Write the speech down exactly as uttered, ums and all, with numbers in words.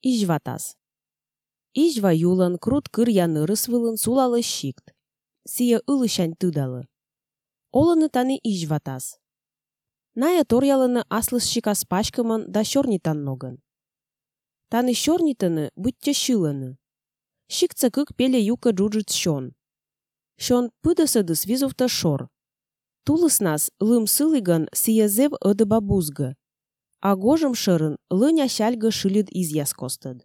Ижватас. Ижва юлан крут кыр янырыс вылын сулалы щикт. Сия ылышань тыдалы. Олыны таны ижватас. Ная торялыны аслыс щикас пачкымын да щорнитан ногын. Таны щорнитыны будьте щылыны. Щикца кык пеле юка джуджит щон. Щон пыдысыдыс визовта шор. Тулыс нас лым сылыган сиязев ыды бабузгы. А гожым шырын лыня щальгы шылид изяс костыд.